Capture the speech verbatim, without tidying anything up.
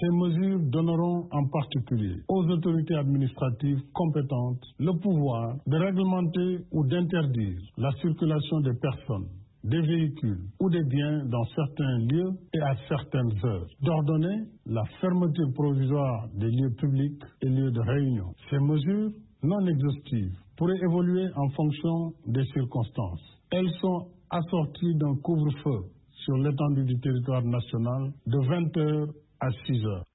Ces mesures donneront en particulier aux autorités administratives compétentes le pouvoir de réglementer ou d'interdire la circulation des personnes, des véhicules ou des biens dans certains lieux et à certaines heures, d'ordonner la fermeture provisoire des lieux publics et lieux de réunion. Ces mesures non exhaustives pourraient évoluer en fonction des circonstances. Elles sont assorties d'un couvre-feu sur l'étendue du territoire national de vingt heures à six heures.